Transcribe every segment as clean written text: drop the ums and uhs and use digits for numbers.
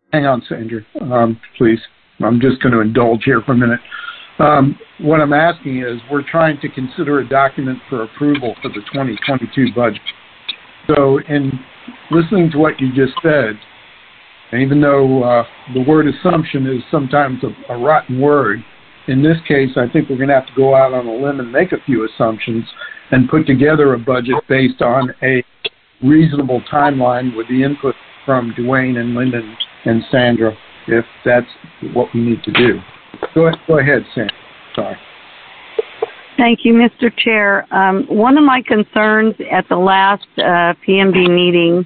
Hang on, Sandra, please. I'm just going to indulge here for a minute. What I'm asking is, we're trying to consider a document for approval for the 2022 budget. So in listening to what you just said, and even though the word assumption is sometimes a rotten word, in this case, I think we're going to have to go out on a limb and make a few assumptions and put together a budget based on a reasonable timeline with the input from Dwayne and Lyndon and Sandra, if that's what we need to do. Go ahead, Sandra. Sorry. Thank you, Mr. Chair. One of my concerns at the last PMB meeting,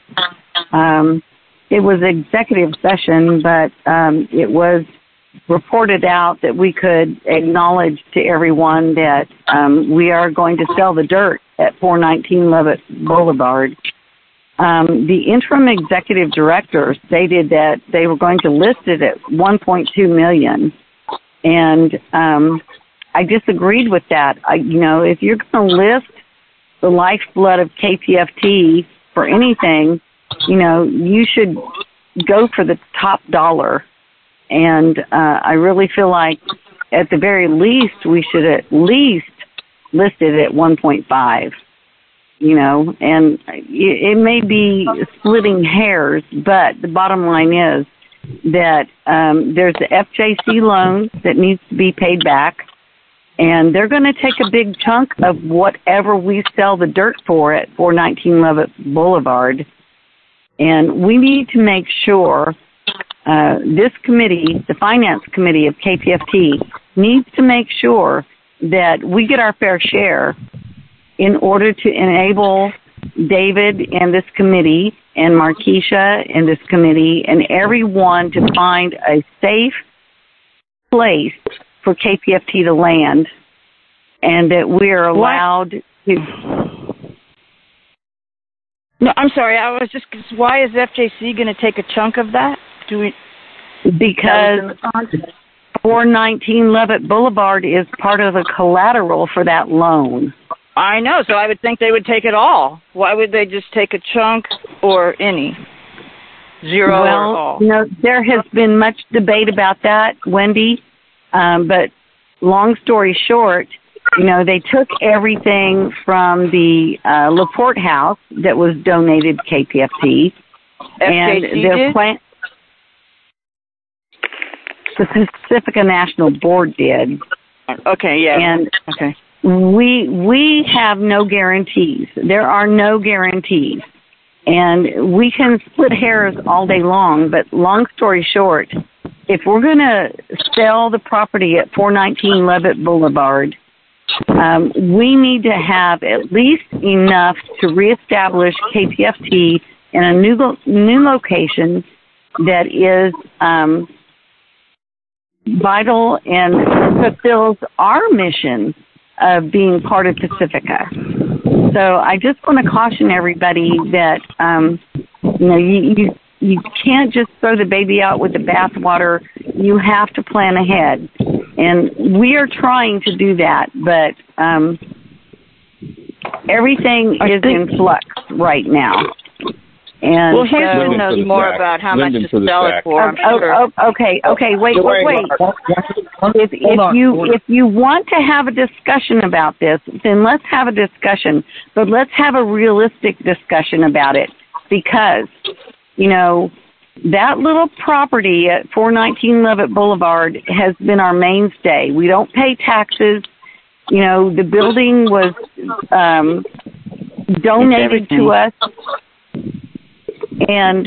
it was executive session, but it was reported out that we could acknowledge to everyone that we are going to sell the dirt at 419 Levitt Boulevard. The interim executive director stated that they were going to list it at $1.2 million, and I disagreed with that. If you're going to list the lifeblood of KPFT for anything, you should go for the top dollar. And I really feel like, at the very least, we should at least list it at 1.5. And it may be splitting hairs, but the bottom line is that there's the FJC loan that needs to be paid back, and they're going to take a big chunk of whatever we sell the dirt for at 419 Levitt Boulevard. And we need to make sure this committee, the finance committee of KPFT, needs to make sure that we get our fair share in order to enable David and this committee and Markeisha and this committee and everyone to find a safe place for KPFT to land, and that we are allowed to... No, I'm sorry. I was just... Why is FJC going to take a chunk of that? Because 419 Levitt Boulevard is part of the collateral for that loan. I know, so I would think they would take it all. Why would they just take a chunk or any? Zero or all? Well, there has been much debate about that, Wendy, but long story short, they took everything from the LaPorte House that was donated to KPFT. And their plan... The Pacifica National Board did. Okay, yeah. And okay. We have no guarantees. There are no guarantees. And we can split hairs all day long, but long story short, if we're going to sell the property at 419 Levitt Boulevard, we need to have at least enough to reestablish KPFT in a new location that is vital and fulfills our mission of being part of Pacifica. So I just want to caution everybody that you can't just throw the baby out with the bathwater. You have to plan ahead, and we are trying to do that. But everything is in flux right now. And well, Houston knows more about how much to sell it for. Okay, wait. If you want to have a discussion about this, then let's have a discussion. But let's have a realistic discussion about it, because, that little property at 419 Levitt Boulevard has been our mainstay. We don't pay taxes. The building was donated to us. And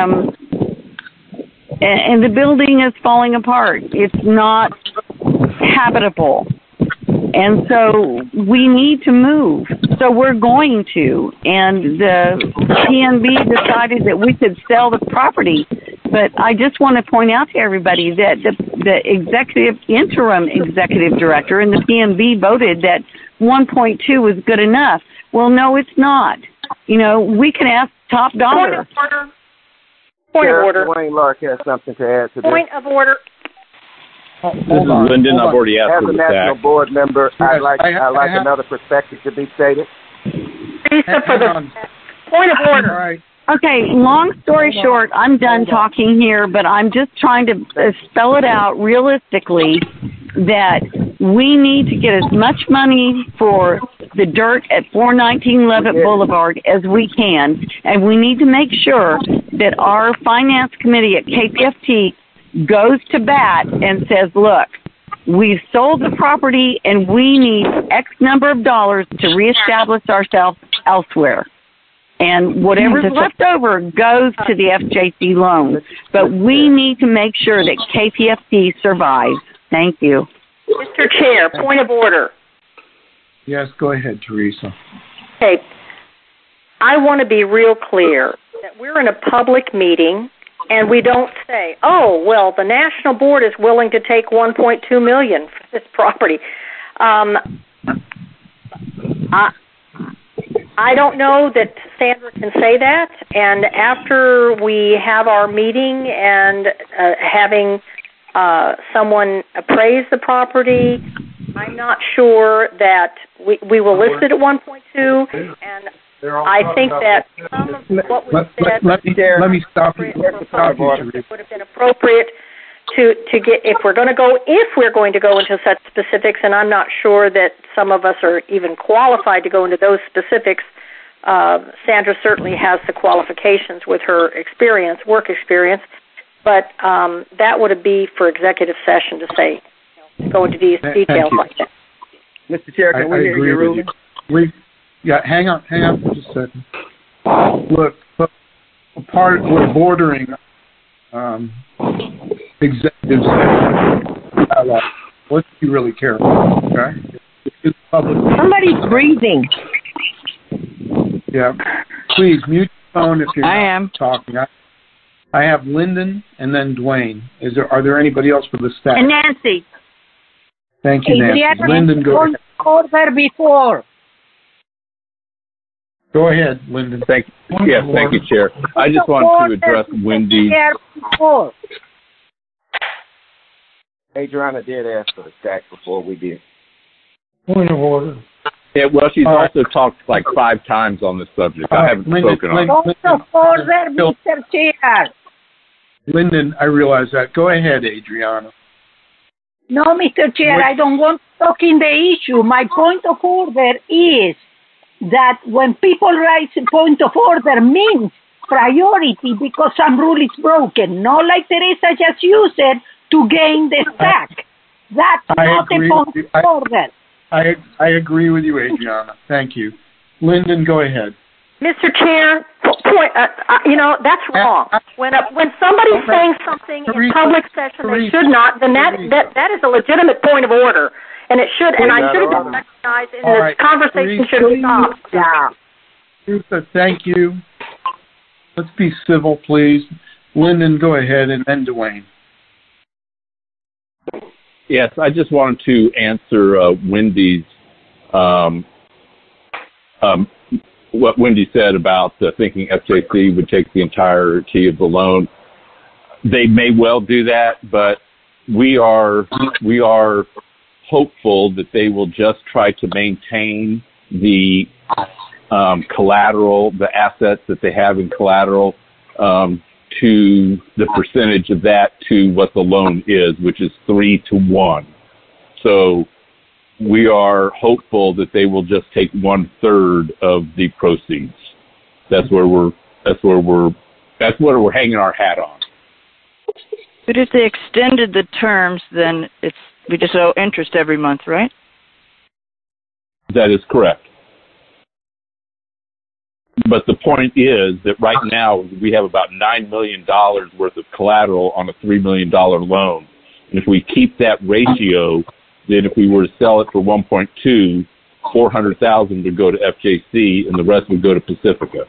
the building is falling apart. It's not habitable. And so we need to move. So we're going to. And the PNB decided that we could sell the property. But I just want to point out to everybody that the interim executive director and the PNB voted that 1.2 was good enough. Well, no, it's not. We can ask top dollar. Point of order. Dwayne Lark has something to add to this. Point of order. Lyndon, I've already asked for the As a national board member, I'd like another perspective to be stated. Lisa, for the point of order. Okay, long story short, I'm done talking here, but I'm just trying to spell it out realistically that we need to get as much money for the dirt at 419 Levitt Boulevard as we can, and we need to make sure that our finance committee at KPFT goes to bat and says, look, we've sold the property and we need X number of dollars to reestablish ourselves elsewhere. And whatever's left over goes to the FJC loan. But we need to make sure that KPFT survives. Thank you. Mr. Chair, point of order. Yes, go ahead, Teresa. Okay. I want to be real clear that we're in a public meeting and we don't say, oh, well, the National Board is willing to take $1.2 million for this property. I don't know that Sandra can say that, and after we have our meeting and having someone appraise the property, I'm not sure that we will list it at 1.2, and I think that some of what we said let me stop you. Would have been appropriate to get if we're going to go into such specifics, and I'm not sure that some of us are even qualified to go into those specifics. Sandra certainly has the qualifications with her work experience, but that would be for executive session to say, go into these details like that. Mr. Chair, can we hear your ruling? Hang on for just a second. Look, we're bordering executive session. Let's be really careful, okay? It's public. Somebody's breathing. Yeah. Please mute your phone if you're not talking. I have Lyndon and then Dwayne. Are there anybody else for the staff? And Nancy. Thank you, Nancy. Lyndon, go ahead. Order before. Go ahead, Lyndon. Thank you, Chair. I just wanted to address Wendy. Adriana did ask for the stack before we did. Point of order. Yeah, well, she's also talked like 5 times on this subject. I haven't spoken on it. Point of order, Mr. Chair. Lyndon, I realize that. Go ahead, Adriana. No, Mr. Chair, I don't want to talk in the issue. My point of order is that when people raise a point of order means priority because some rule is broken, not like Teresa just used it to gain the stack. That's not a point of order. I agree with you, Adriana. Thank you. Lyndon, go ahead. Mr. Chair, that's wrong. When somebody's saying something in public session they should not, then that is a legitimate point of order, and it should. And I should have been recognized, and this conversation should stop. Yeah. Teresa, thank you. Let's be civil, please. Lyndon, go ahead, and then Dwayne. Yes, I just wanted to answer Wendy's what Wendy said about thinking FJC would take the entirety of the loan. They may well do that, but we are hopeful that they will just try to maintain the collateral, the assets that they have in collateral, to the percentage of that to what the loan is, which is 3-to-1. So we are hopeful that they will just take 1/3 of the proceeds. That's what we're hanging our hat on. But if they extended the terms, then we just owe interest every month, right? That is correct. But the point is that right now we have about $9 million worth of collateral on a $3 million loan. And if we keep that ratio, then if we were to sell it for 1.2, $400,000 would go to FJC and the rest would go to Pacifica.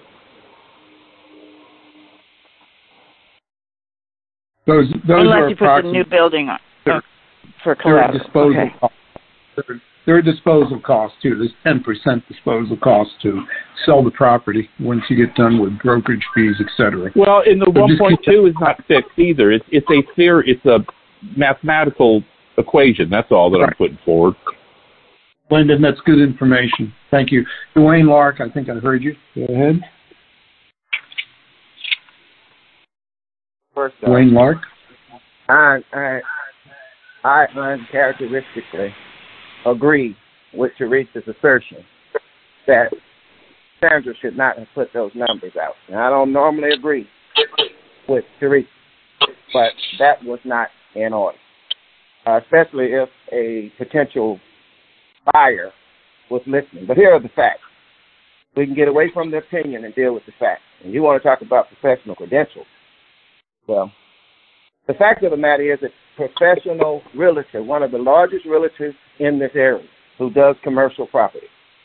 Those unless you put the new building on for collateral. There are disposal costs, too. There's 10% disposal cost to sell the property once you get done with brokerage fees, et cetera. Well, and the 1.2 is not fixed either. It's a mathematical equation. That's all that I'm putting forward. Lyndon, that's good information. Thank you. Dwayne Lark, I think I heard you. Go ahead. First Wayne Lark. I uncharacteristically agree with Teresa's assertion that Sandra should not have put those numbers out. Now, I don't normally agree with Teresa, but that was not in order, especially if a potential buyer was listening. But here are the facts. We can get away from the opinion and deal with the facts. And you want to talk about professional credentials. Well, the fact of the matter is that professional realtor, one of the largest realtors in this area who does commercial property,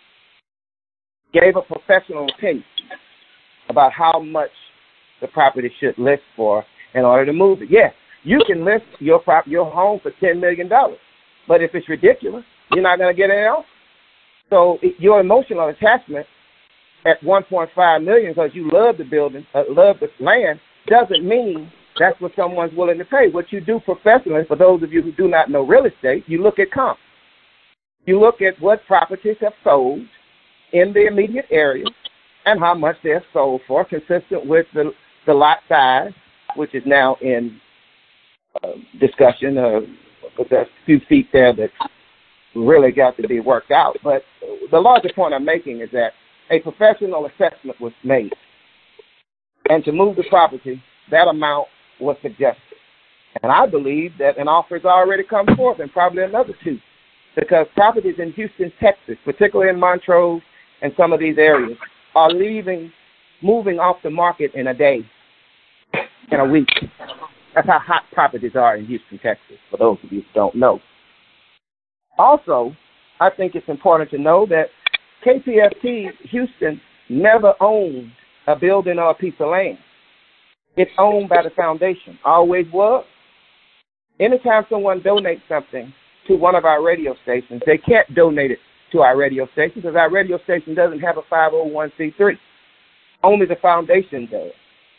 gave a professional opinion about how much the property should list for in order to move it. Yes, you can list your home for $10 million, but if it's ridiculous, you're not going to get it else. So your emotional attachment at $1.5 million because you love the building, love the land, doesn't mean that's what someone's willing to pay. What you do professionally, for those of you who do not know real estate, you look at comps. You look at what properties have sold in the immediate area and how much they're sold for, consistent with the lot size, which is now in discussion. There's a few feet there that really got to be worked out. But the larger point I'm making is that a professional assessment was made. And to move the property, that amount was suggested. And I believe that an offer has already come forth, and probably another two, because properties in Houston, Texas, particularly in Montrose and some of these areas, are moving off the market in a day, in a week. That's how hot properties are in Houston, Texas, for those of you who don't know. Also, I think it's important to know that KPFT Houston never owned a building or a piece of land. It's owned by the foundation, always was. Anytime someone donates something to one of our radio stations, they can't donate it to our radio station because our radio station doesn't have a 501c3. Only the foundation does.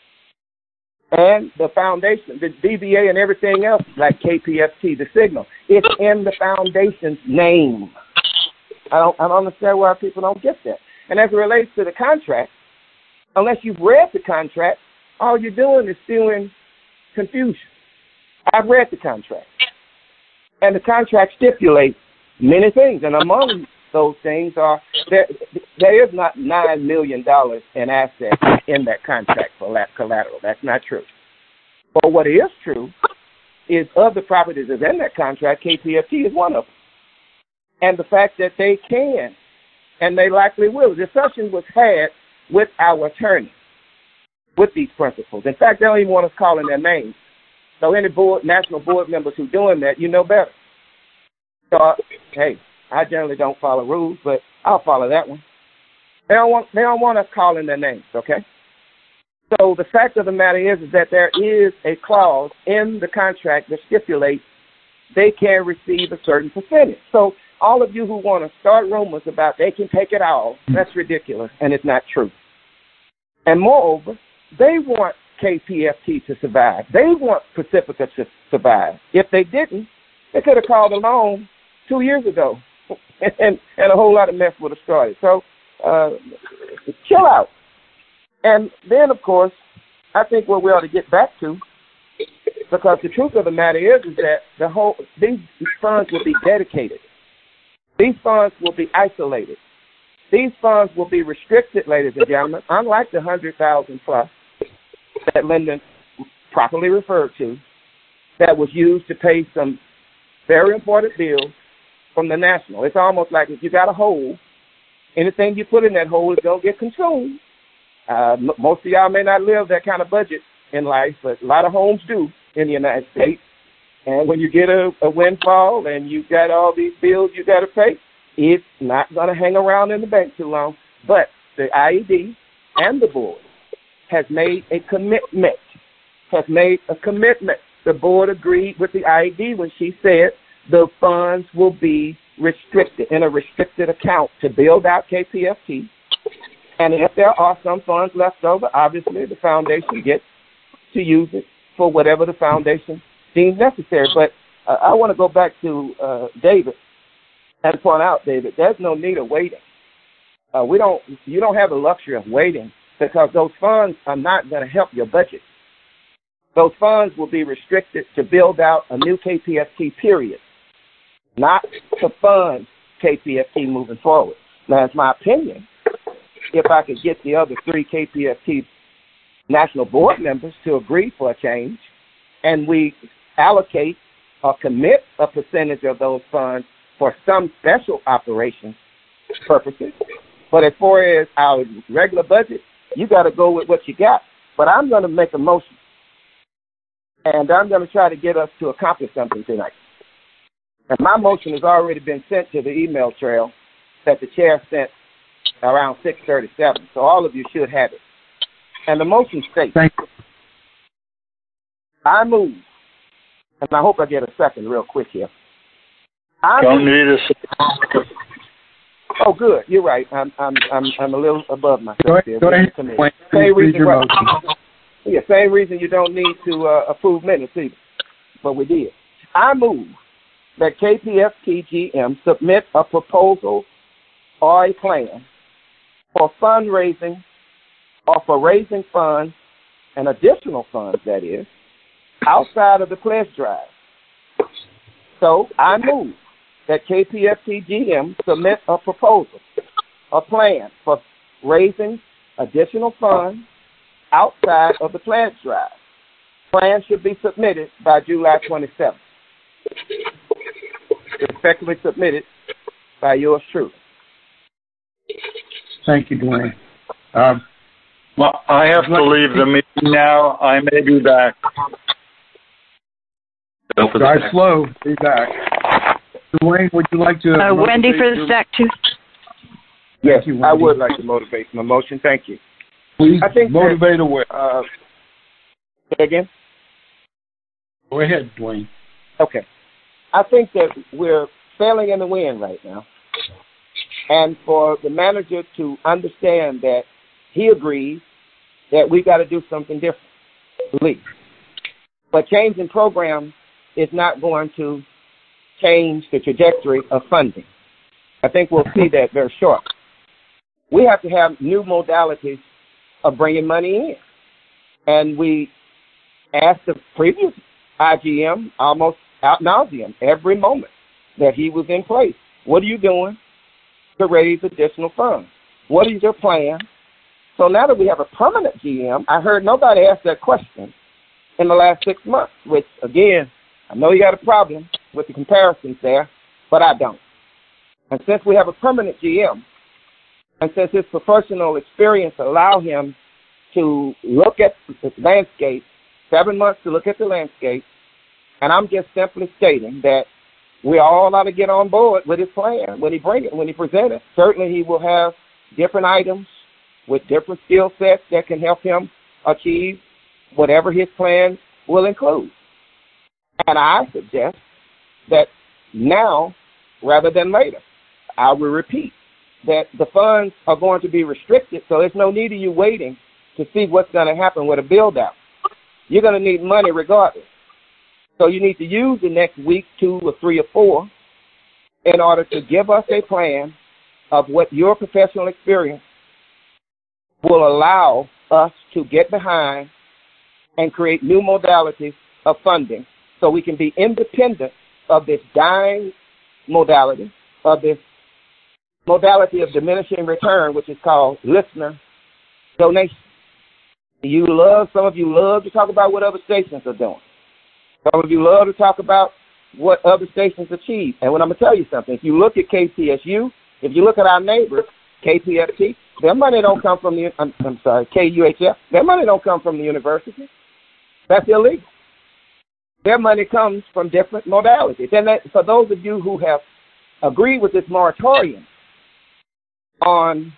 And the foundation, the DBA and everything else, like KPFT, the signal, it's in the foundation's name. I don't understand why people don't get that. And as it relates to the contract, unless you've read the contract, all you're doing is spewing confusion. I've read the contract. And the contract stipulates many things. And among those things are, there is not $9 million in assets in that contract for collateral. That's not true. But what is true is of the properties that's in that contract, KPFT is one of them. And the fact that they can, and they likely will. The discussion was had with our attorney, with these principals. In fact, they don't even want us calling their names. So any national board members who are doing that, you know better. So, hey, I generally don't follow rules, but I'll follow that one. They don't want us calling their names, okay? So the fact of the matter is that there is a clause in the contract that stipulates they can receive a certain percentage. So all of you who want to start rumors about they can take it all, that's ridiculous, and it's not true. And moreover, they want KPFT to survive. They want Pacifica to survive. If they didn't, they could have called a loan 2 years ago, and a whole lot of mess would have started. So chill out. And then, of course, I think what we ought to get back to, because the truth of the matter is that these funds will be dedicated. These funds will be isolated. These funds will be restricted, ladies and gentlemen, unlike the 100,000 plus that Lyndon properly referred to, that was used to pay some very important bills from the national. It's almost like if you got a hole, anything you put in that hole is going to get consumed. Most of y'all may not live that kind of budget in life, but a lot of homes do in the United States. And when you get a windfall and you got all these bills you got to pay, it's not going to hang around in the bank too long. But the IED and the board has made a commitment. The board agreed with the IED when she said the funds will be restricted in a restricted account to build out KPFT. And if there are some funds left over, obviously the foundation gets to use it for whatever the foundation deems necessary. But I want to go back to David and point out, David, there's no need of waiting. You don't have the luxury of waiting because those funds are not going to help your budget. Those funds will be restricted to build out a new KPFT period, not to fund KPFT moving forward. Now, it's my opinion, if I could get the other 3 KPFT national board members to agree for a change, and we allocate or commit a percentage of those funds for some special operations purposes. But as far as our regular budget, you got to go with what you got. But I'm going to make a motion, and I'm going to try to get us to accomplish something tonight. And my motion has already been sent to the email trail that the chair sent around 6:37. So all of you should have it. And the motion states, Thank you. I move, and I hope I get a second real quick here. Don't need a second. Oh, good. You're right. I'm a little above myself Go here. ahead. Same reason. Yeah, same reason you don't need to approve minutes either. But we did. I move that KPFT-GM submit a proposal or a plan for fundraising or for raising funds and additional funds, that is, outside of the pledge drive. So I move that KPFT-GM submit a proposal, a plan for raising additional funds outside of the pledge drive. Plan should be submitted by July 27th. Respectfully submitted by yours truly. Thank you, Dwayne. Well, I have to leave the meeting now. I may be back. Drive slow. Be back. Dwayne, would you like to... Wendy for the sec, too. Yes, you, I would like to motivate my motion. Thank you. Please I think motivate away. Say again? Go ahead, Dwayne. Okay. I think that we're failing in the wind right now. And for the manager to understand that he agrees that we got to do something different. But changing programs is not going to change the trajectory of funding. I think we'll see that very short. We have to have new modalities of bringing money in. And we asked the previous IGM almost ad nauseum every moment that he was in place. What are you doing to raise additional funds? What is your plan? So now that we have a permanent GM, I heard nobody ask that question in the last 6 months, which, again, I know you got a problem with the comparisons there, but I don't. And since we have a permanent GM, and since his professional experience allow him to look at the landscape, 7 months to look at the landscape, and I'm just simply stating that we all ought to get on board with his plan when he presents it. Certainly he will have different items with different skill sets that can help him achieve whatever his plan will include. And I suggest that now, rather than later, I will repeat that the funds are going to be restricted, so there's no need of you waiting to see what's going to happen with a build-out. You're going to need money regardless. So you need to use the next week, 2 or 3 or 4, in order to give us a plan of what your professional experience will allow us to get behind and create new modalities of funding so we can be independent of this dying modality, of this modality of diminishing return, which is called listener donation. Some of you love to talk about what other stations are doing. Some of you love to talk about what other stations achieve. And when I'm going to tell you something, if you look at KPSU, if you look at our neighbors, KPFT, their money don't come from the, KUHF, their money don't come from the university. That's illegal. Their money comes from different modalities. And for those of you who have agreed with this moratorium on,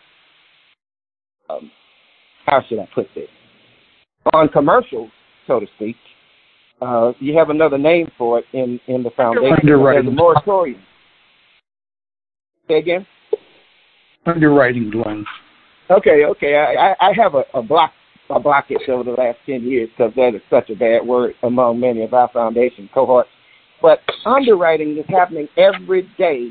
how should I put this, on commercials, so to speak, you have another name for it in the foundation. There's a moratorium. Say again? Underwriting, Glenn. Okay. I have a blockage over the last 10 years because that is such a bad word among many of our foundation cohorts. But underwriting is happening every day,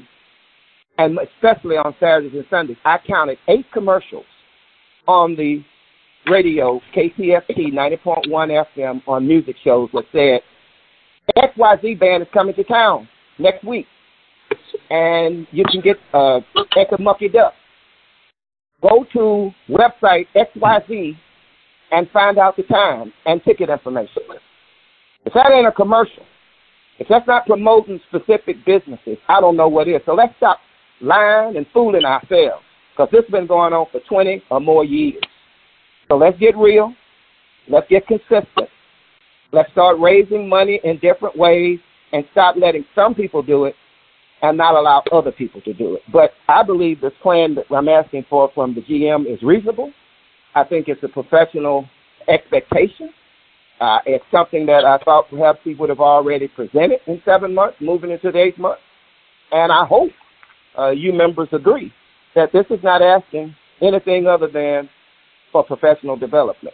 and especially on Saturdays and Sundays. I counted 8 commercials on the radio, KPFT 90.1 FM on music shows that said, XYZ band is coming to town next week, and you can get Eka Mucky Duck. Go to website XYZ and find out the time and ticket information. If that ain't a commercial, if that's not promoting specific businesses, I don't know what is. So let's stop lying and fooling ourselves, because this has been going on for 20 or more years. So let's get real. Let's get consistent. Let's start raising money in different ways and stop letting some people do it and not allow other people to do it. But I believe this plan that I'm asking for from the GM is reasonable. I think it's a professional expectation. It's something that I thought perhaps he would have already presented in 7 months, moving into the 8th month. And I hope you members agree that this is not asking anything other than for professional development.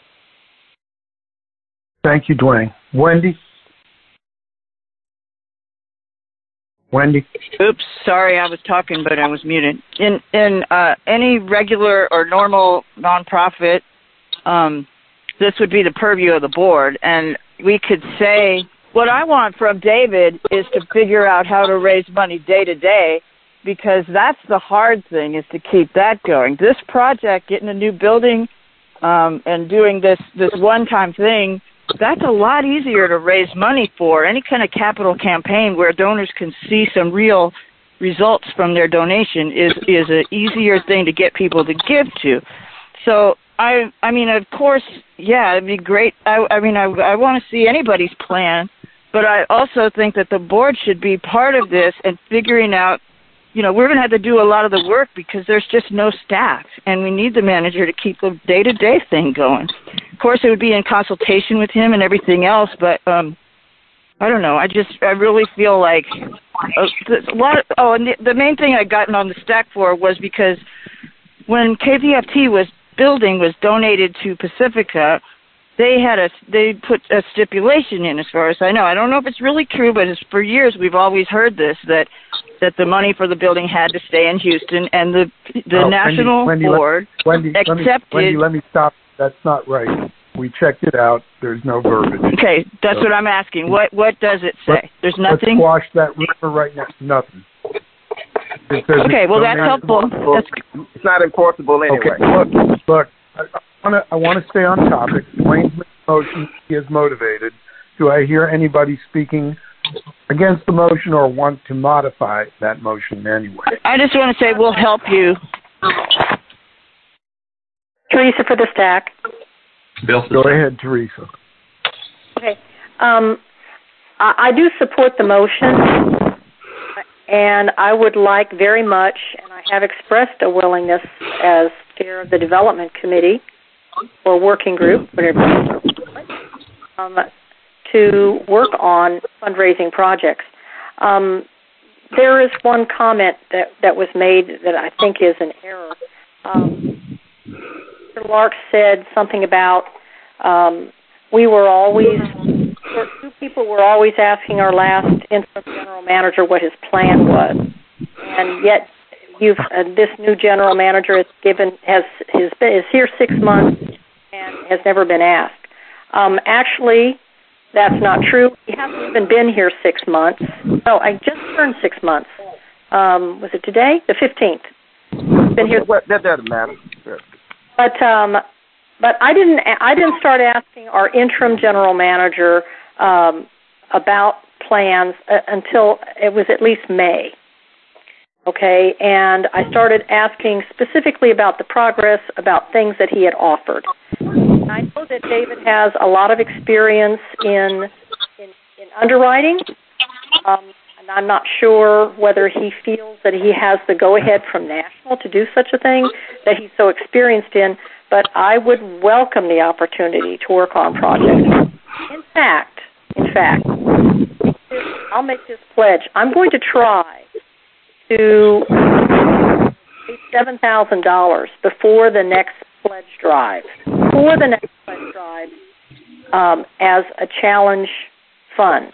Thank you, Dwayne. Wendy? Wendy? Oops, sorry, I was talking, but I was muted. In any regular or normal nonprofit, this would be the purview of the board, and we could say, what I want from David is to figure out how to raise money day to day, because that's the hard thing, is to keep that going. This project, getting a new building and doing this one-time thing, that's a lot easier to raise money for. Any kind of capital campaign where donors can see some real results from their donation is an easier thing to get people to give to. So, I mean, of course, yeah, it'd be great. I want to see anybody's plan, but I also think that the board should be part of this and figuring out, you know, we're going to have to do a lot of the work because there's just no staff, and we need the manager to keep the day-to-day thing going. Of course, it would be in consultation with him and everything else, but I don't know. I really feel like the main thing I gotten on the stack for was because when KPFT was donated to Pacifica, they put a stipulation in, as far as I know. I don't know if it's really true, but for years we've always heard this, that the money for the building had to stay in Houston, and the national board accepted. Wendy, let me stop. That's not right. We checked it out. There's no verbiage. Okay, that's what I'm asking. What does it say? There's nothing? Let's squash that rumor right now. Nothing. Okay, well, that's helpful. It's not enforceable anyway. Okay, look, I want to stay on topic. Dwayne's motion is motivated. Do I hear anybody speaking against the motion or want to modify that motion in any way? I just want to say we'll help you. Teresa for the stack. Go ahead, Teresa. Okay. I do support the motion, and I would like very much, and I have expressed a willingness as chair of the development committee or working group, whatever, to work on fundraising projects. There is one comment that was made that I think is an error. Mr. Lark said something about two people were always asking our last interim general manager what his plan was, and yet this new general manager is here 6 months and has never been asked. Actually, that's not true. He hasn't even been here 6 months. No, I just turned 6 months. Was it today? The 15th. Been here. That doesn't matter. Sure. But I didn't start asking our interim general manager about plans until it was at least May. Okay, and I started asking specifically about the progress, about things that he had offered. And I know that David has a lot of experience in underwriting, and I'm not sure whether he feels that he has the go-ahead from National to do such a thing that he's so experienced in, but I would welcome the opportunity to work on projects. In fact, I'll make this pledge. I'm going to try to pay $7,000 before the next pledge drive. As a challenge fund.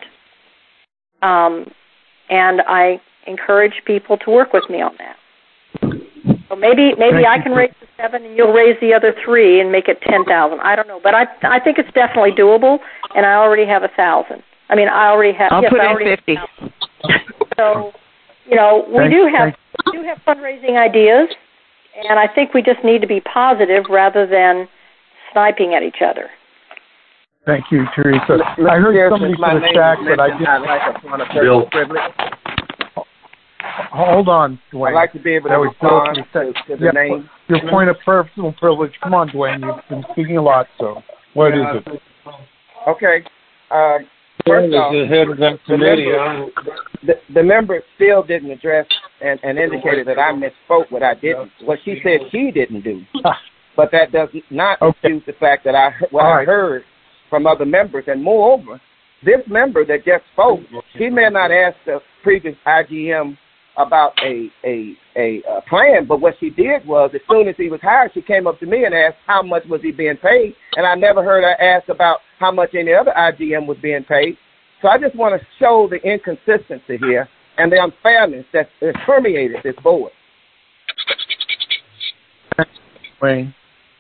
And I encourage people to work with me on that. So maybe I can raise the 7 and you'll raise the other 3 and make it 10,000. I don't know, but I think it's definitely doable, and I already have 1,000. I mean, I already have. I'll yes, put I in already 50. So, we do have fundraising ideas, and I think we just need to be positive rather than sniping at each other. Thank you, Teresa. I heard somebody from the chat, but I didn't. Bill. Hold on, Dwayne. I'd like to be able to respond to the name. Your point of personal privilege. Come on, Dwayne. You've been speaking a lot, so what is it? Okay. First off, the head of that committee. The member still didn't address and indicated that I misspoke what she said she didn't do. But that does not excuse the fact that I heard from other members. And moreover, this member that just spoke, she may not ask the previous IGM about a plan, but what she did was, as soon as he was hired, she came up to me and asked how much was he being paid, and I never heard her ask about how much any other IGM was being paid. So I just want to show the inconsistency here and the unfairness that permeated this board. Thanks, Wayne.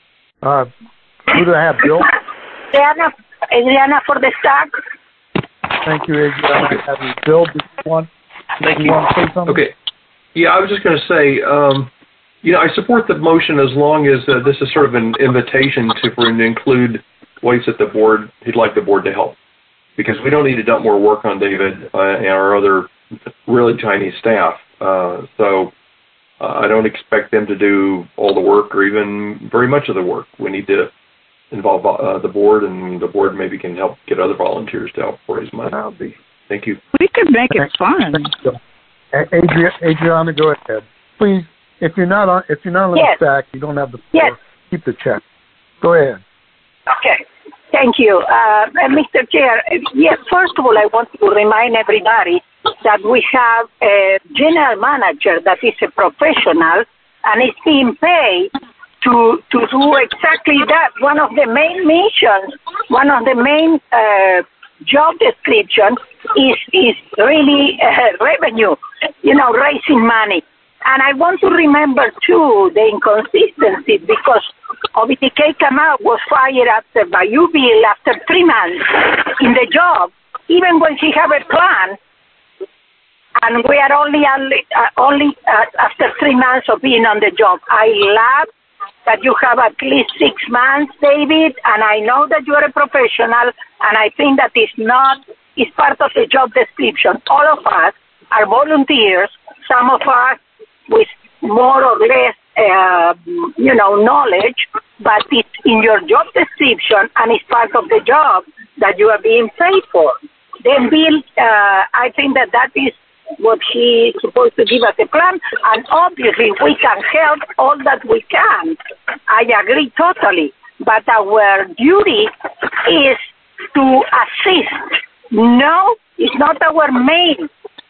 Who do I have, Bill? Adriana for the stack. Thank you, Adriana. Okay. Bill, do you want to say something? Okay. Yeah, I was just going to say, I support the motion as long as this is sort of an invitation for him to include ways that he'd like the board to help. Because we don't need to dump more work on David and our other really tiny staff. So I don't expect them to do all the work or even very much of the work. We need to involve the board, and the board maybe can help get other volunteers to help raise money. Thank you. We could make it fun. Adriana, go ahead, please. If you're not on the stack, you don't have the floor. Yes. Keep the check. Go ahead. Okay. Thank you, Mr. Chair. Yes. First of all, I want to remind everybody that we have a general manager that is a professional and is being paid to do exactly that. One of the main missions, one of the main job descriptions is really revenue, raising money. And I want to remember, too, the inconsistency, because OBTK Kamal was fired after Bayou Bill after 3 months in the job, even when she had a plan, and we are only after 3 months of being on the job. I love that you have at least 6 months, David, and I know that you are a professional, and I think that is part of the job description. All of us are volunteers, some of us with more or less, knowledge, but it's in your job description and it's part of the job that you are being paid for. Then Bill, I think that is what he is supposed to give us a plan, and obviously we can help all that we can. I agree totally, but our duty is to assist. No, it's not our main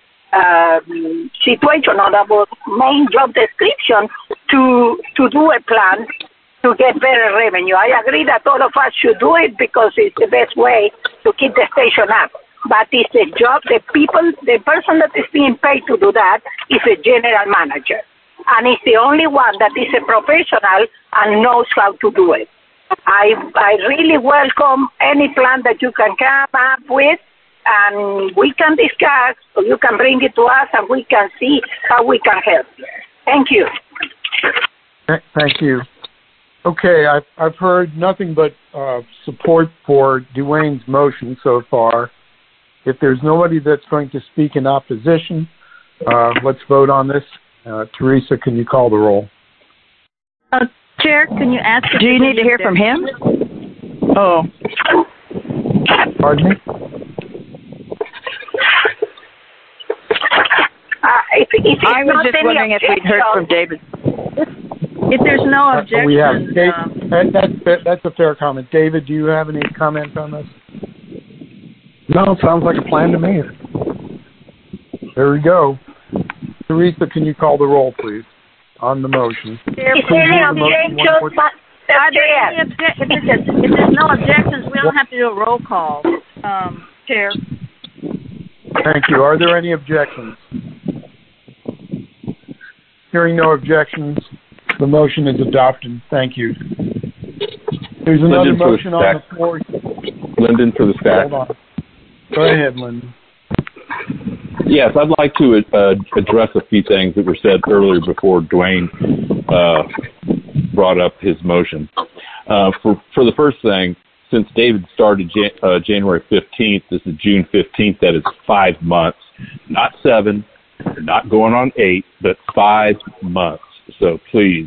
situation or our main job description to do a plan to get better revenue. I agree that all of us should do it because it's the best way to keep the station up. But it's a job, the person that is being paid to do that is a general manager. And it's the only one that is a professional and knows how to do it. I really welcome any plan that you can come up with, and we can discuss, or you can bring it to us, and we can see how we can help. Thank you. Thank you. Okay, I've heard nothing but support for Dwayne's motion so far. If there's nobody that's going to speak in opposition, let's vote on this. Teresa, can you call the roll? Chair, can you ask? Do you need to hear from him? Oh. Pardon me? I was just wondering if we'd heard from David. If there's no objection. We have. That's a fair comment. David, do you have any comments on this? No, sounds like a plan to me. There we go. Teresa, can you call the roll, please, on the motion? If there's no objections, we don't have to do a roll call, Chair. Thank you. Are there any objections? Hearing no objections, The motion is adopted. Thank you. There's another motion on the floor. Lyndon for the stack. Hold on. Go ahead, Lyndon. Yes, I'd like to address a few things that were said earlier before Dwayne brought up his motion. For the first thing, since David started January 15th, this is June 15th, that is 5 months, not 7, not going on 8, but 5 months. So please.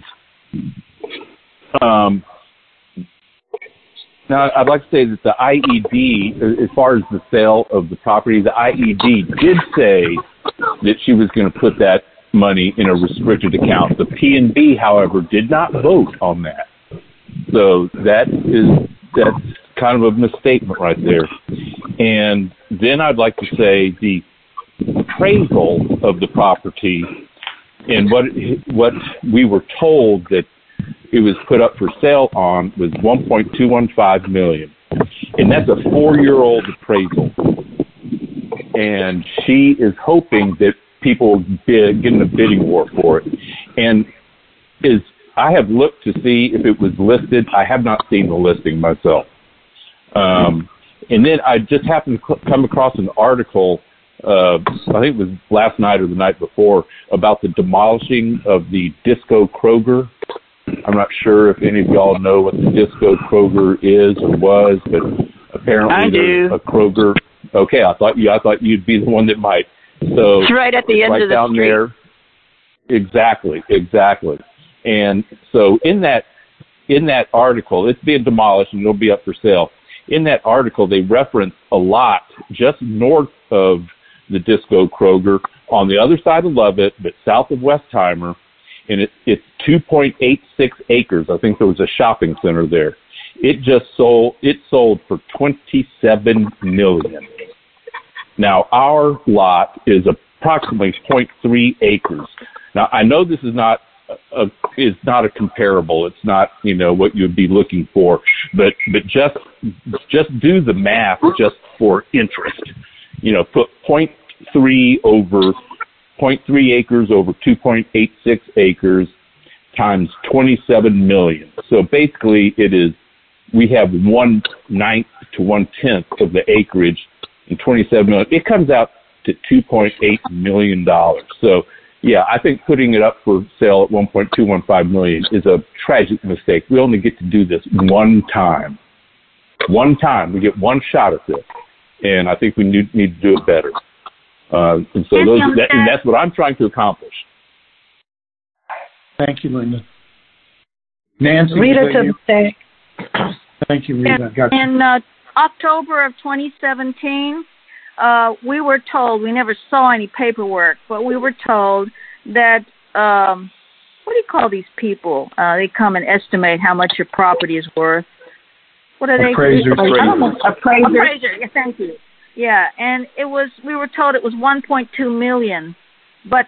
Now, I'd like to say that the IED, as far as the sale of the property, the IED did say that she was going to put that money in a restricted account. The P&B, however, did not vote on that. So that's kind of a misstatement right there. And then I'd like to say the appraisal of the property and what we were told that it was put up for sale on was $1.215 million. And that's a 4-year-old appraisal. And she is hoping that people will get in a bidding war for it. And I have looked to see if it was listed. I have not seen the listing myself. And then I just happened to come across an article, I think it was last night or the night before, about the demolishing of the Disco Kroger. I'm not sure if any of y'all know what the Disco Kroger is or was, but apparently there's a Kroger. Okay, I thought you'd be the one that might. So it's right at the end of the street. There. Exactly. And so in that article, it's being demolished and it'll be up for sale. In that article, they reference a lot just north of the Disco Kroger on the other side of Lovett, but south of Westheimer. And it's 2.86 acres. I think there was a shopping center there. It sold for $27 million. Now our lot is approximately 0.3 acres. Now I know this is not a comparable. It's not, what you'd be looking for, but just do the math just for interest. Put 0.3 acres over 2.86 acres times 27 million. So basically we have 1/9 to 1/10 of the acreage and 27 million. It comes out to $2.8 million. So yeah, I think putting it up for sale at $1.215 million is a tragic mistake. We only get to do this one time. One time. We get one shot at this. And I think we need to do it better. And so that's what I'm trying to accomplish. Thank you, Linda. Nancy, Rita to the stack. Thank you, Rita. In October of 2017, we were told, we never saw any paperwork, but we were told that, what do you call these people? They come and estimate how much your property is worth. What are they? Appraisers. Appraiser. Yeah, thank you. Yeah, and we were told it was 1.2 million, but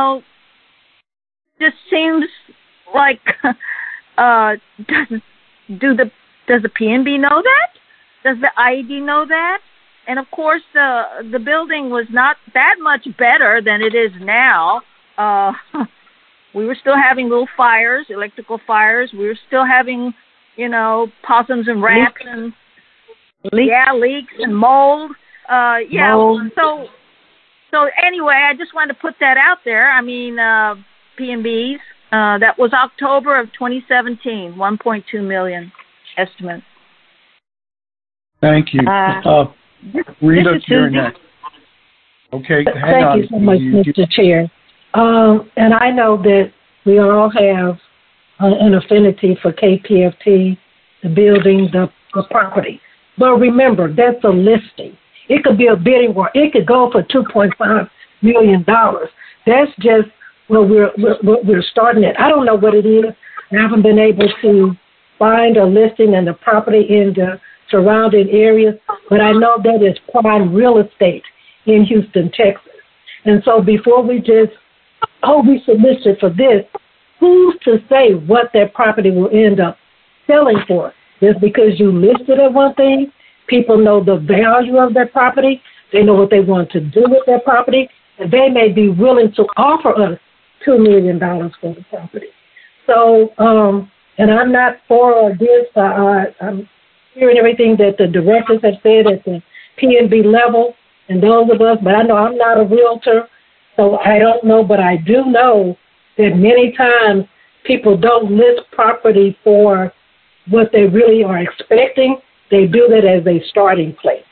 just seems like, does the PNB know that? Does the IED know that? And of course, the building was not that much better than it is now. We were still having little fires, electrical fires. We were still having, possums and rats and leaks and mold. Mold. So anyway, I just wanted to put that out there. I mean, P&B's, that was October of 2017, 1.2 million estimate. Thank you. Rita, you're next. Okay, hang on. Thank you so much, Mr. Chair. And I know that we all have an affinity for KPFT, the building, the property. But remember, that's a listing. It could be a bidding war. It could go for $2.5 million. That's just where we're starting at. I don't know what it is. I haven't been able to find a listing and the property in the surrounding areas, but I know that is prime real estate in Houston, Texas. And so before we just, we solicited for this, who's to say what that property will end up selling for? Just because you listed at one thing, people know the value of their property, they know what they want to do with their property, and they may be willing to offer us $2 million for the property. So, and I'm not for or against. I'm hearing everything that the directors have said at the P&B level and those of us, but I know I'm not a realtor, so I don't know, but I do know that many times people don't list property for what they really are expecting. They do that as a starting place.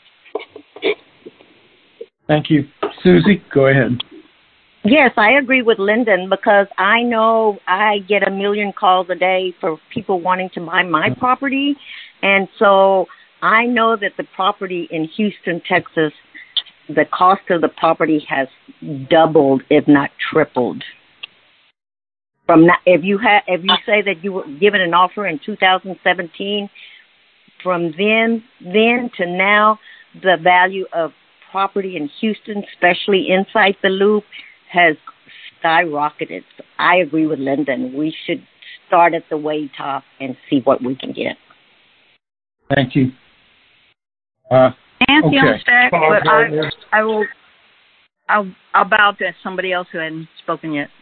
Thank you. Susie, go ahead. Yes, I agree with Lyndon because I know I get a million calls a day for people wanting to buy my property. And so I know that the property in Houston, Texas, the cost of the property has doubled, if not tripled. From that, if you say that you were given an offer in 2017, from then to now, the value of property in Houston, especially inside the Loop, has skyrocketed. So I agree with Lyndon. We should start at the way top and see what we can get. Thank you. Nancy, okay. I'm stacked, but I'll bow to somebody else who hadn't spoken yet.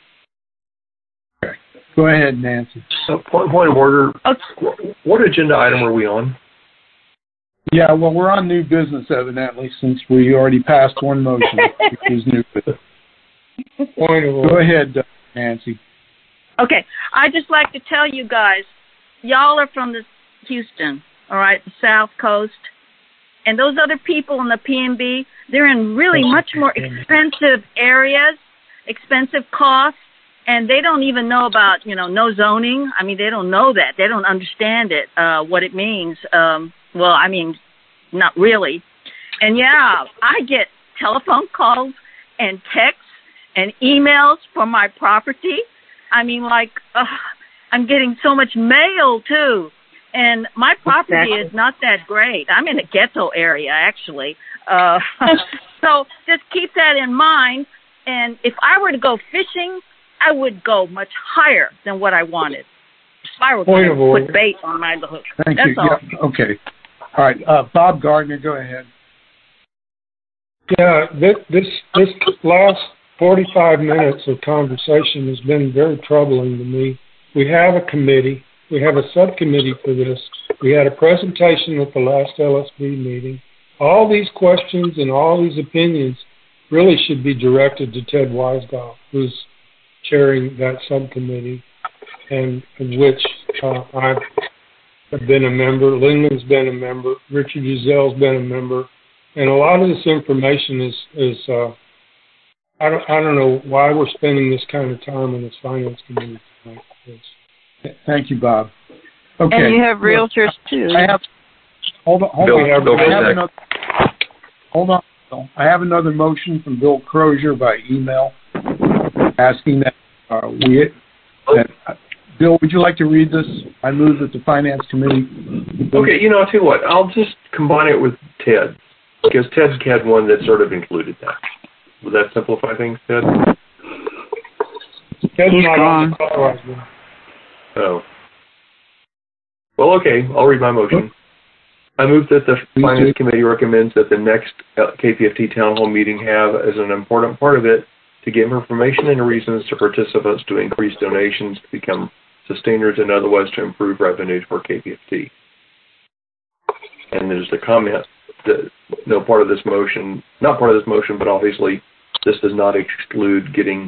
Okay. Go ahead, Nancy. So, point of order. Okay. What agenda item are we on? Yeah, well, we're on new business, evidently, since we already passed one motion, which is new business. Point of order. Go ahead, Nancy. Okay. I'd just like to tell you guys, y'all are from the Houston, all right, the South Coast. And those other people in the P&B, they're in really much more expensive areas, expensive costs, and they don't even know about, no zoning. I mean, they don't know that. They don't understand it, what it means. Well, I mean, not really. And, yeah, I get telephone calls and texts and emails for my property. I mean, I'm getting so much mail, too. And my property is not that great. I'm in a ghetto area, actually. So just keep that in mind. And if I were to go fishing, I would go much higher than what I wanted. If I were going to put bait on my hook. Thank you. All. Yeah. Okay. All right. Bob Gardner, go ahead. Yeah, this last 45 minutes of conversation has been very troubling to me. We have a committee. We have a subcommittee for this. We had a presentation at the last LSB meeting. All these questions and all these opinions really should be directed to Ted Weisgall, who's chairing that subcommittee, and in which I have been a member. Lyndon's been a member. Richard Uzel's been a member. And a lot of this information is I don't know why we're spending this kind of time in this finance committee tonight. Thank you, Bob. Okay. And you have realtors too. Hold on. I have another motion from Bill Crozier by email asking that Bill, would you like to read this? I move that the Finance Committee. Okay, I'll tell you what. I'll just combine it with Ted, because Ted had one that sort of included that. Would that simplify things, Ted? Ted's He's not gone. On the call. Oh. Well, okay. I'll read my motion. I move that the Finance Committee recommends that the next KPFT Town Hall meeting have as an important part of it to give information and reasons to participants to increase donations, to become sustainers, and otherwise to improve revenue for KPFT. And there's the comment that not part of this motion, but obviously this does not exclude getting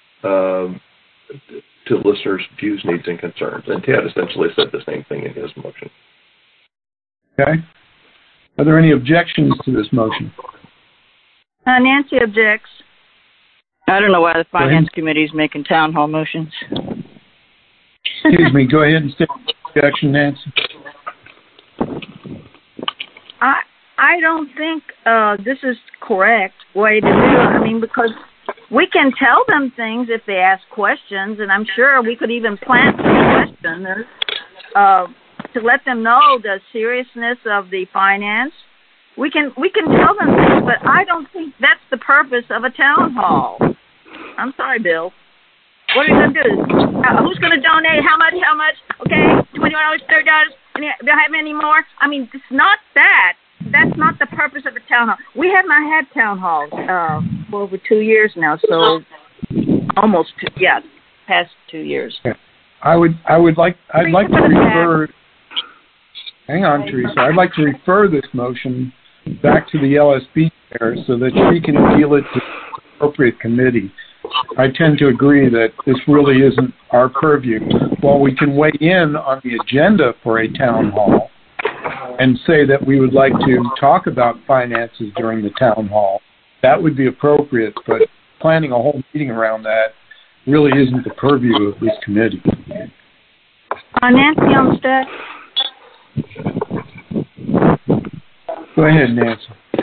to listeners' views, needs, and concerns. And Ted essentially said the same thing in his motion. Okay. Are there any objections to this motion? Nancy objects. I don't know why the Finance Committee is making town hall motions. Excuse me. Go ahead and state the objection, Nancy. I don't think this is correct way to do it. I mean, because we can tell them things if they ask questions, and I'm sure we could even plant some questions to let them know the seriousness of the finance. We can tell them things, but I don't think that's the purpose of a town hall. I'm sorry, Bill. What are you going to do? Who's going to donate? How much? Okay, $20, $30. Do you have any more? I mean, it's not that. That's not the purpose of a town hall. We have not had town halls for over 2 years now, so almost, yeah. past 2 years. I'd like to refer. Hang on, Teresa. I'd like to refer this motion back to the LSB chair so that she can appeal it to the appropriate committee. I tend to agree that this really isn't our purview. While we can weigh in on the agenda for a town hall and say that we would like to talk about finances during the town hall, that would be appropriate, but planning a whole meeting around that really isn't the purview of this committee. Nancy Olmstead. Go ahead, Nancy.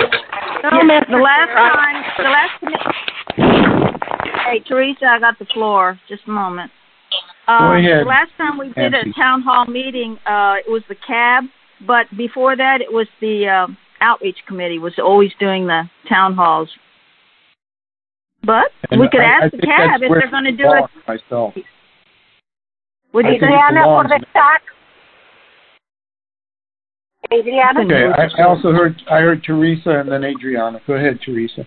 Hey, Teresa, I got the floor. Just a moment. Go ahead. The last time we did a town hall meeting, it was the CAB, but before that, it was the outreach committee was always doing the town halls. But we could ask the CAB if they're going to do it. Myself. Would you Adriana for the stack? Adriana? Okay, I also heard Teresa and then Adriana. Go ahead, Teresa.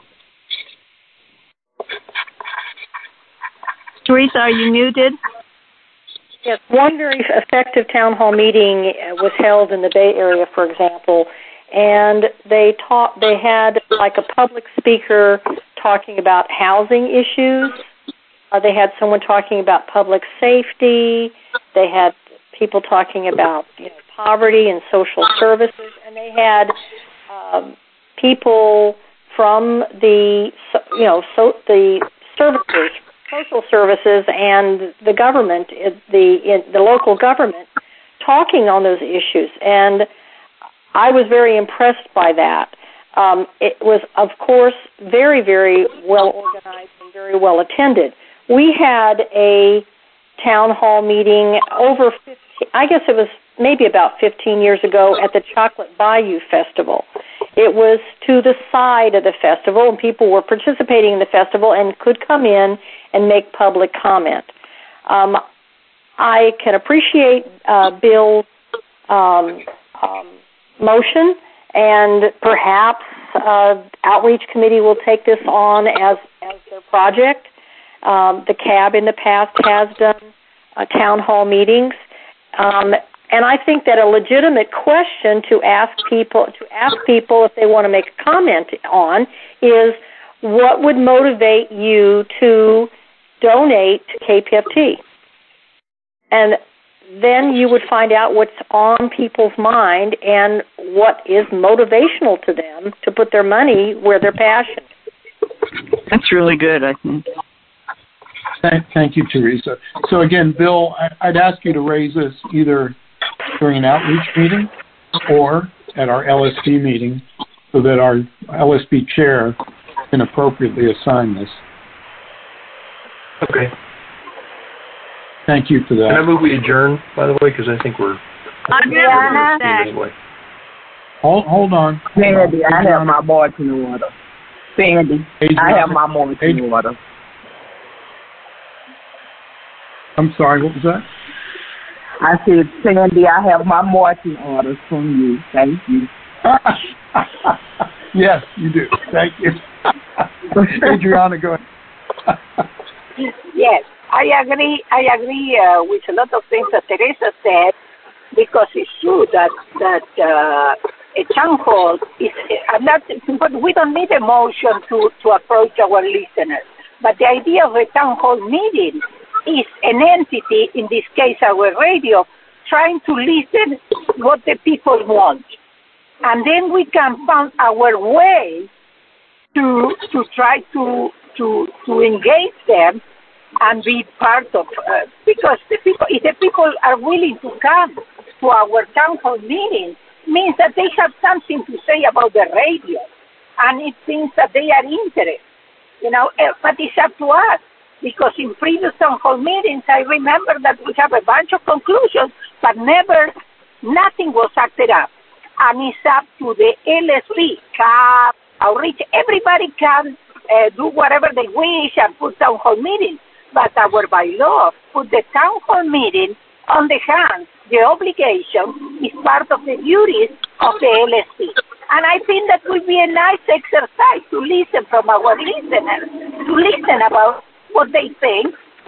Teresa, are you muted? Yes, one very effective town hall meeting was held in the Bay Area, for example, and they had like a public speaker talking about housing issues. They had someone talking about public safety. They had people talking about poverty and social services, and they had people from the the services, social services, and the government, the local government, talking on those issues. And I was very impressed by that. It was, of course, very, very well organized and very well attended. We had a town hall meeting over 15, I guess it was maybe about 15 years ago at the Chocolate Bayou Festival. It was to the side of the festival, and people were participating in the festival and could come in and make public comment. I can appreciate Bill's motion, and perhaps Outreach Committee will take this on as their project. The CAB in the past has done town hall meetings, and I think that a legitimate question to ask people if they want to make a comment on is, what would motivate you to donate to KPFT? And then you would find out what's on people's mind and what is motivational to them to put their money where their passion is. That's really good, I think. Thank you, Teresa. So again, Bill, I'd ask you to raise this either during an outreach meeting or at our LSP meeting so that our LSP chair can appropriately assign this. Okay. Thank you for that. Can I move we adjourn, by the way, because I think we're anyway. Hold on. Sandy, I have my marching order. Sandy, I have my marching order. I'm sorry, what was that? I said, Sandy, I have my marching orders from you. Thank you. Yes, you do. Thank you. Adriana, go ahead. Yes, I agree with a lot of things that Teresa said, because it's true that a town hall is not, but we don't need a motion to approach our listeners. But the idea of a town hall meeting is an entity, in this case our radio, trying to listen what the people want. And then we can find our way to try to engage them and be part of, because if the people are willing to come to our town hall meetings, means that they have something to say about the radio, and it means that they are interested, but it's up to us, because in previous town hall meetings, I remember that we have a bunch of conclusions, but nothing was acted up, and it's up to the LSP, CAB, Outreach, everybody can do whatever they wish and put town hall meetings. But our bylaw put the town hall meeting on the hands. The obligation is part of the duties of the LSP. And I think that would be a nice exercise to listen from our listeners, to listen about what they think,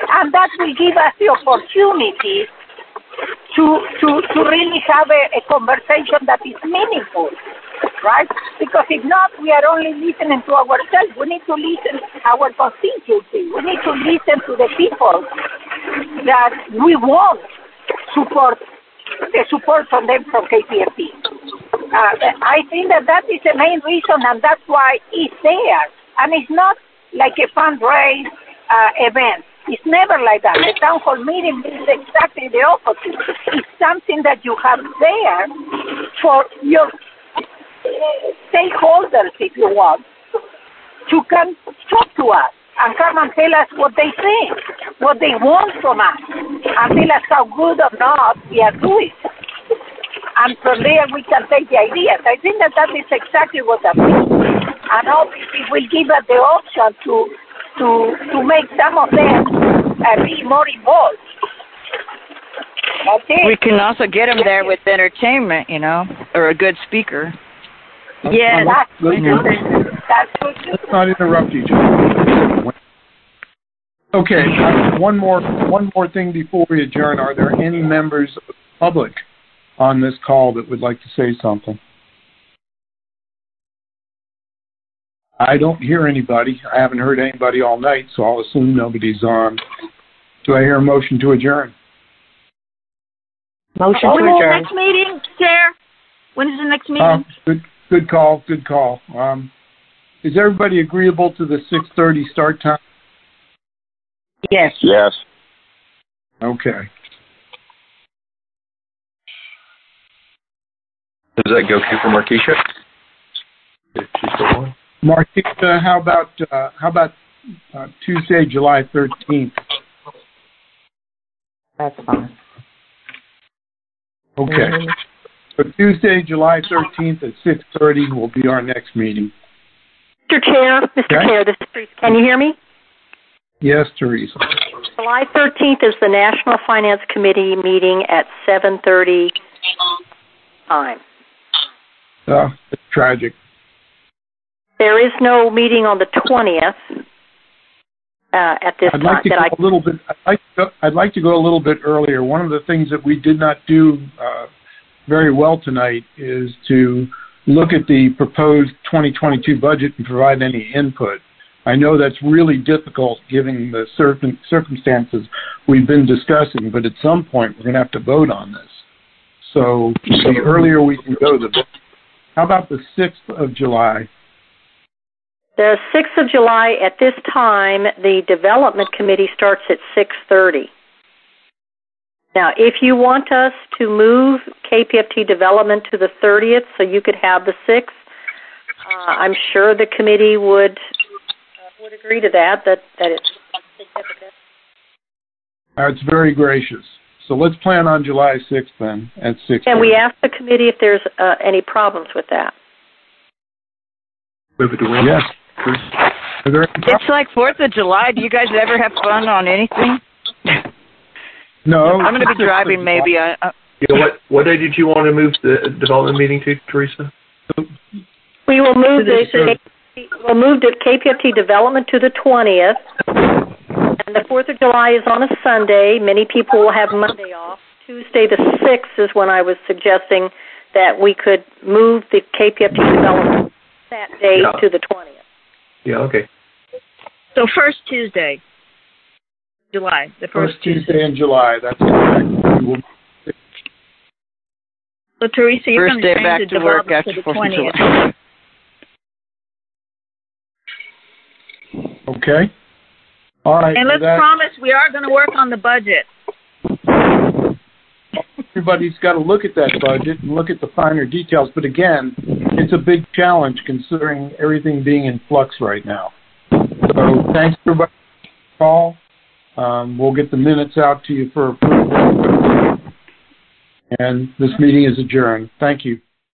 And that will give us the opportunity to really have a conversation that is meaningful, right? Because if not, we are only listening to ourselves. We need to listen to our constituency. We need to listen to the people that we want the support from them from KPFT. I think that is the main reason, and that's why it's there. And it's not like a fundraise event. It's never like that. The town hall meeting is exactly the opposite. It's something that you have there for your stakeholders, if you want, to come talk to us and come and tell us what they think, what they want from us, and tell us how good or not we are doing. And from there we can take the ideas. I think that is exactly what that means. And obviously will give us the option to make some of them be more involved. Okay. We can also get them there with entertainment, or a good speaker. Yeah, that's Let's not interrupt each other. Okay, one more thing before we adjourn. Are there any members of the public on this call that would like to say something? I don't hear anybody. I haven't heard anybody all night, so I'll assume nobody's on. Do I hear a motion to adjourn? Motion to adjourn. Next meeting, Chair? When is the next meeting? Good call. Is everybody agreeable to the 6:30 start time? Yes. Yes. Okay. Does that go okay for Markeisha? Is she still on? Markeisha, how about Tuesday, July 13th? That's fine. Okay. Mm-hmm. So Tuesday, July 13th at 6:30 will be our next meeting. Mr. Chair, this is Teresa. Can you hear me? Yes, Teresa. July 13th is the National Finance Committee meeting at 7:30 time. It's tragic. There is no meeting on the 20th at this time. I'd like to go a little bit earlier. One of the things that we did not do very well tonight is to look at the proposed 2022 budget and provide any input. I know that's really difficult given the circumstances we've been discussing, but at some point we're going to have to vote on this. So the earlier we can go, the better. How about the 6th of July? The 6th of July, at this time, the Development Committee starts at 6:30. Now, if you want us to move KPFT Development to the 30th so you could have the 6th, I'm sure the committee would agree to that it's significant. It's very gracious. So let's plan on July 6th then at 6:30. And we asked the committee if there's any problems with that. Yes. It's like 4th of July. Do you guys ever have fun on anything? No. I'm going to be driving maybe. What day did you want to move the development meeting to, Teresa? We will move we'll move the KPFT Development to the 20th. And the 4th of July is on a Sunday. Many people will have Monday off. Tuesday the 6th is when I was suggesting that we could move the KPFT Development that day to the 20th. Yeah, okay. So first Tuesday, July. The first Tuesday in July. That's correct. So Teresa, you're going to change the work development after to the 4th 20th. Okay. All right. And let's promise we are going to work on the budget. Everybody's got to look at that budget and look at the finer details. But again, it's a big challenge considering everything being in flux right now. So thanks everybody for the call. We'll get the minutes out to you for approval. And this meeting is adjourned. Thank you.